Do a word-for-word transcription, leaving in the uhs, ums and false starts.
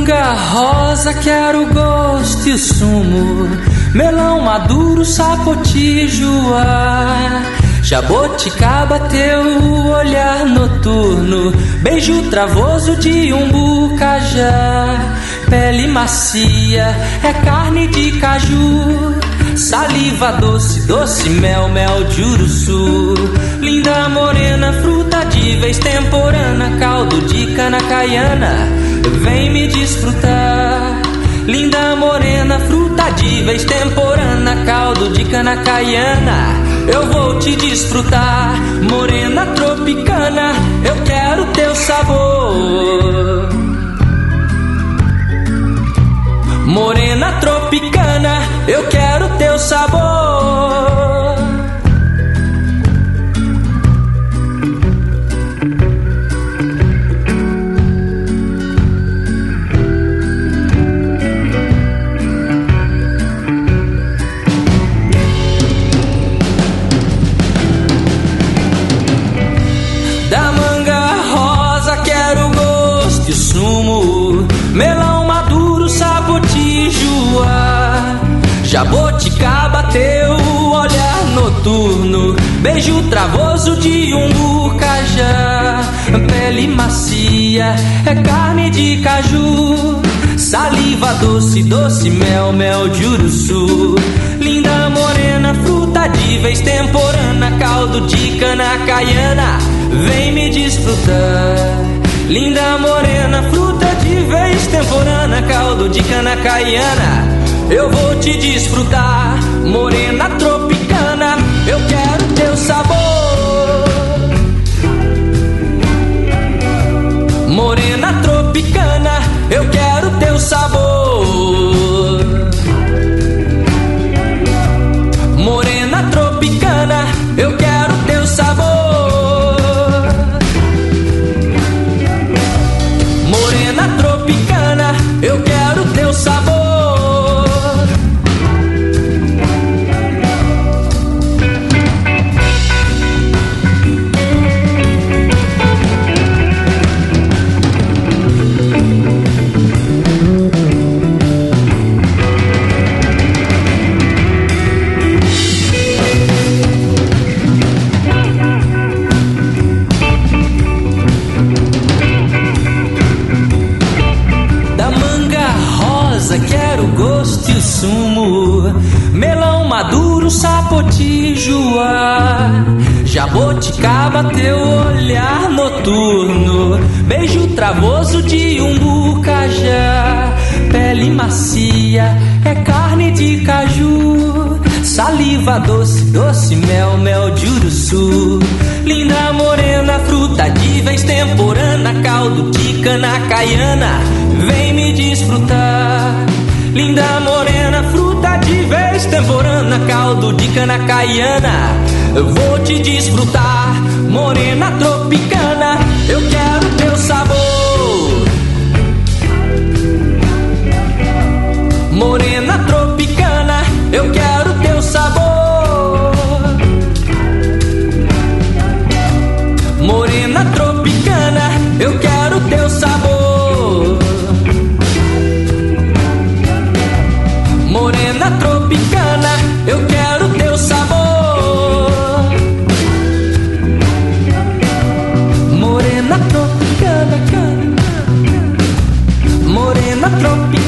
manga rosa, quero gosto e sumo, melão maduro, sapotijoá, jaboticaba, teu olhar noturno, beijo travoso de umbu, cajá, pele macia, é carne de caju, saliva doce, doce, mel, mel de uruçu, linda morena, fruta de vez temporana, caldo de cana caiana, vem me desfrutar. Linda morena, fruta de vez temporana, caldo de cana caiana, eu vou te desfrutar. Morena tropicana, eu quero teu sabor. Morena tropicana, eu quero teu sabor. Da manga rosa quero gosto e sumo, melão maduro, sapotijoá, jaboticaba, teu olhar noturno, beijo travoso de umbu, cajá, pele macia, é carne de caju, saliva doce, doce, mel, mel de uruçu, linda morena, fruta de vez temporana, caldo de cana caiana, vem me desfrutar. Linda morena, fruta de vez temporana, caldo de cana caiana, eu vou te desfrutar. Morena tropicana, eu quero teu sabor. Morena tropicana, eu quero teu sabor. Morena tropicana, eu quero teu sabor. Morena tropicana, eu quero teu sabor. Quero gosto e sumo, melão maduro, sapotijoá, jaboticaba, teu olhar noturno, beijo travoso de umbu, cajá, pele macia, é carne de caju, saliva doce, doce, mel, mel de uruçu, linda morena, fruta de vez temporana, caldo de cana caiana, vem me desfrutar. Linda morena, fruta de vez temporana, caldo de cana caiana, eu vou te desfrutar. Morena tropicana, eu quero teu sabor. Morena tropicana, eu quero teu sabor. Morena tropicana, eu quero teu sabor. Morena tropicana, eu quero teu sabor. Morena tropicana, morena tropicana.